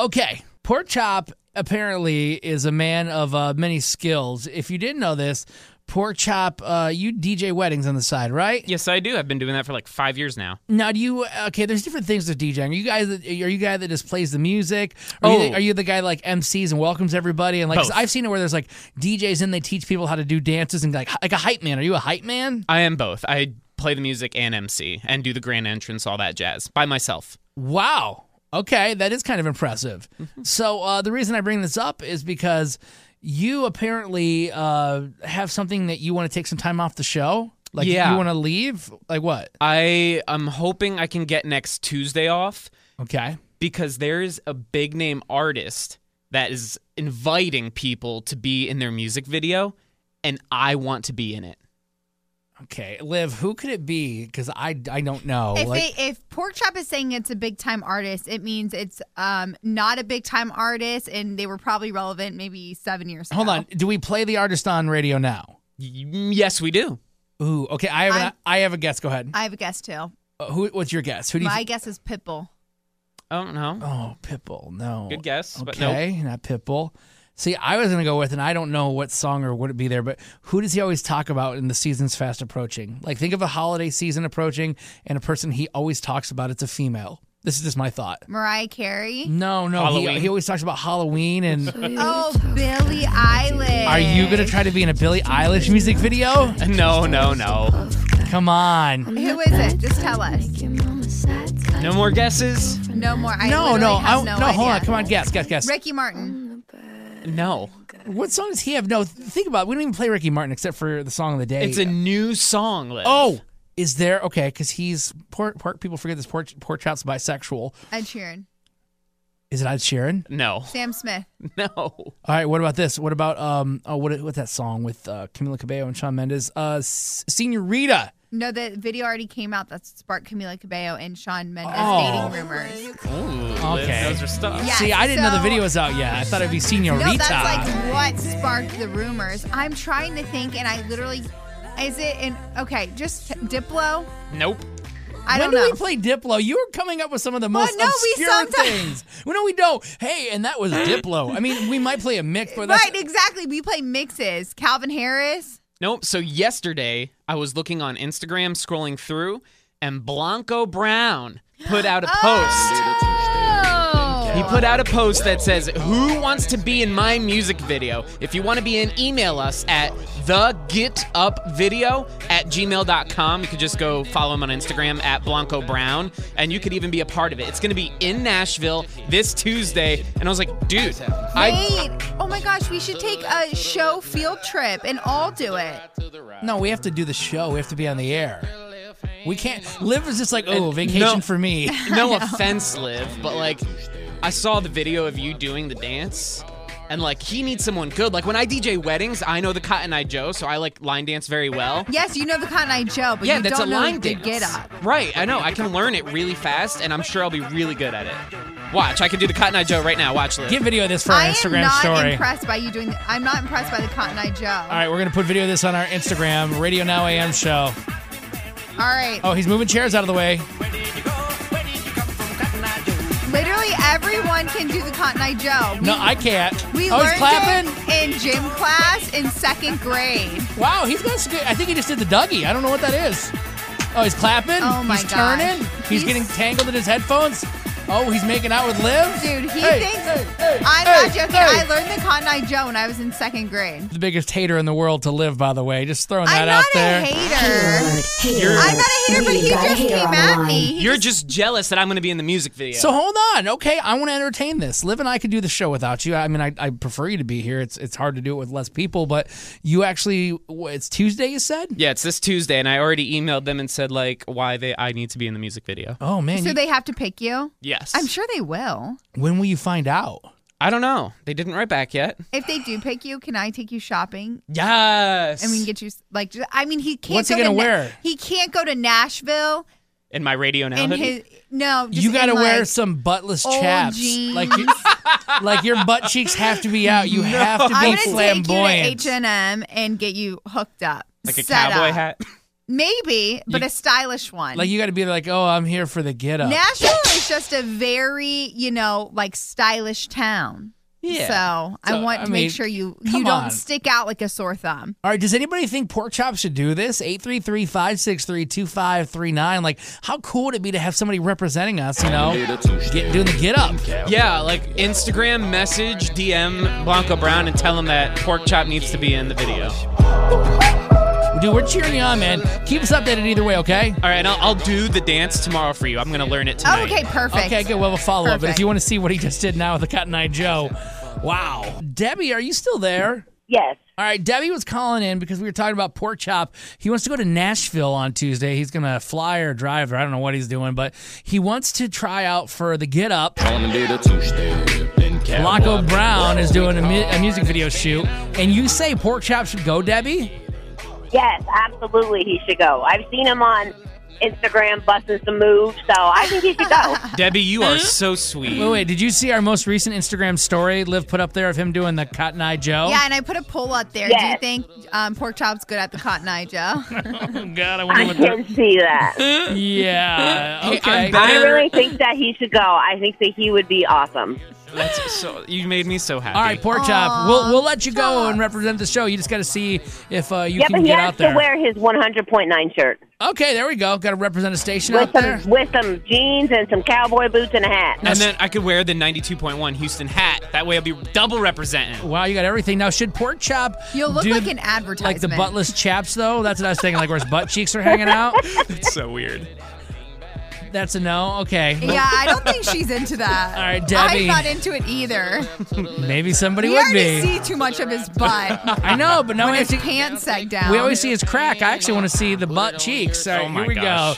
Okay, Pork Chop apparently is a man of many skills. If you didn't know this, Pork Chop, you DJ weddings on the side, right? Yes, I do. I've been doing that for like 5 years now. Now, do you? Okay, there's different things with DJing. Are you guy that just plays the music? Are you the guy that, like, MCs and welcomes everybody? And like, 'cause I've seen it where there's like DJs and they teach people how to do dances and like a hype man. Are you a hype man? I am both. I play the music and MC and do the grand entrance, all that jazz by myself. Wow. Okay, that is kind of impressive. So the reason I bring this up is because you apparently have something that you want to take some time off the show. Like, you want to leave? Like what? I am hoping I can get next Tuesday off. Okay. Because there's a big name artist that is inviting people to be in their music video, and I want to be in it. Okay, Liv, who could it be? Because I don't know. If Pork Chop is saying it's a big-time artist, it means it's not a big-time artist, and they were probably relevant maybe 7 years ago. Hold on. Do we play the artist on radio now? Yes, we do. Ooh, okay. I have a guess. Go ahead. I have a guess, too. What's your guess? My guess is Pitbull. I don't know. Oh, Pitbull. No. Good guess, okay, but nope. Not Pitbull. See, I was going to go with, and I don't know what song or would it be there, but who does he always talk about in the season's fast approaching? Like, think of a holiday season approaching, and a person he always talks about, it's a female. This is just my thought. Mariah Carey? No. He always talks about Halloween and... Oh, Billie Eilish. Are you going to try to be in a Billie Eilish music video? No. Come on. Who is it? Just tell us. No more guesses? No more. No, idea. hold on. Come on, guess. Ricky Martin. No. What song does he have? No, think about it. We don't even play Ricky Martin except for the song of the day. It's a new song, Liv. Oh, is there? Okay, because he's... Pork people forget this. Pork Chop's bisexual. Ed Sheeran. Is it Ed Sheeran? No. Sam Smith. No. All right, what about this? What about what's that song with Camila Cabello and Shawn Mendes? Senorita. No, the video already came out that sparked Camila Cabello and Shawn Mendes dating rumors. Ooh, okay. Those are stuff. Yes, See, I didn't know the video was out yet. I thought it'd be Senorita. No, that's like what sparked the rumors. I'm trying to think, and I literally... Is it in... Okay, just Diplo? Nope. I don't know. know. When do we play Diplo? You were coming up with some of the most obscure things. Well, no, we don't. Hey, and that was Diplo. I mean, we might play a mix, but that's... Right, exactly. We play mixes. Calvin Harris. Nope. So yesterday, I was looking on Instagram, scrolling through, and Blanco Brown put out a post. He put out a post that says, who wants to be in my music video? If you want to be in, email us at thegetupvideo@gmail.com. You could just go follow him on Instagram at Blanco Brown, and you could even be a part of it. It's going to be in Nashville this Tuesday. And I was like, dude. Wait. Oh my gosh, we should take a show field trip and all do it. No, we have to do the show. We have to be on the air. We can't. Liv is just like, vacation for me. No offense, Liv, but like, I saw the video of you doing the dance, and like, he needs someone good. Like, when I DJ weddings, I know the Cotton Eye Joe, so I like line dance very well. Yes, you know the Cotton Eye Joe, but yeah, you that's don't a know line the dance. get up. Right, I know. I can learn it really fast, and I'm sure I'll be really good at it. Watch, I can do the Cotton Eye Joe right now. Watch, Liv. Get video of this for our Instagram story. I'm not impressed by you doing. I'm not impressed by the Cotton Eye Joe. All right, we're gonna put video of this on our Instagram, Radio Now AM show. All right. Oh, he's moving chairs out of the way. Literally everyone can do the Cotton Eye Joe. No, I can't. We he's learned clapping it in gym class in 2nd grade. Wow, he's got. I think he just did the Dougie. I don't know what that is. Oh, he's clapping. Oh my He's gosh. turning. He's getting tangled in his headphones. Oh, he's making out with Liv? Dude, he thinks... I'm not joking. I learned the Cotton Eye Joe when I was in 2nd grade. The biggest hater in the world to Liv, by the way. Just throwing that out there. I'm not a hater. I'm not a hater, but he just came at me. You're just jealous that I'm going to be in the music video. So hold on. Okay, I want to entertain this. Liv and I could do the show without you. I mean, I prefer you to be here. It's hard to do it with less people, but you actually... It's Tuesday, you said? Yeah, it's this Tuesday, and I already emailed them and said, like, why I need to be in the music video. Oh, man. So they have to pick you? Yes. I'm sure they will. When will you find out? I don't know. They didn't write back yet. If they do pick you, can I take you shopping? Yes. And we can get you, like, I mean, he can't What's he going to wear? He can't go to Nashville. In my Radio Now hoodie? No, just you got to wear like some buttless old chaps. jeans. Like your butt cheeks have to be out. You have to be I'm going to flamboyant. take you to H&M and get you hooked up. Like a set cowboy up. hat? Maybe, but a stylish one. Like you got to be like, oh, I'm here for the get up. Nashville is just a very, like stylish town. Yeah. So I want to make sure you don't stick out like a sore thumb. All right. Does anybody think Pork Chop should do this? 833-563-2539. Like, how cool would it be to have somebody representing us, doing the get up? Yeah, like Instagram message, DM Blanco Brown and tell him that Pork Chop needs to be in the video. Dude, we're cheering you on, man. Keep us updated either way, okay? All right, and I'll do the dance tomorrow for you. I'm going to learn it tonight. Okay, perfect. Okay, good. We'll follow up. But if you want to see what he just did now with the Cotton Eye Joe, wow. Debbie, are you still there? Yes. All right, Debbie was calling in because we were talking about Pork Chop. He wants to go to Nashville on Tuesday. He's going to fly or drive, or I don't know what he's doing, but he wants to try out for the Get Up. Blanco Brown is doing a music video shoot, and you say Pork Chop should go, Debbie? Yes, absolutely he should go. I've seen him on Instagram busting some moves, so I think he should go. Debbie, you are so sweet. Wait, did you see our most recent Instagram story Liv put up there of him doing the Cotton Eye Joe? Yeah, and I put a poll up there. Yes. Do you think Pork Chop's good at the Cotton Eye Joe? Oh, God, I can see that. Yeah, okay. I really think that he should go. I think that he would be awesome. You made me so happy. All right, Pork Chop, we'll let you go and represent the show. You just got to see if you can but get out there. he has to wear his 100.9 shirt. Okay, there we go. Got to represent a station out there. With some jeans and some cowboy boots and a hat. And then I could wear the 92.1 Houston hat. That way I'll be double representing. Wow, you got everything. Now, should Pork Chop You'll look like an advertisement. like the buttless chaps, though? That's what I was thinking, like where his butt cheeks are hanging out. It's so weird. That's a no? Okay. Yeah, I don't think she's into that. All right, Debbie. I'm not into it either. Maybe somebody We would already be. see too much of his butt. I know, but now when we have his to. pants sag down. We always see his crack. I actually want to see the butt cheeks. All right, Oh my here we gosh. go.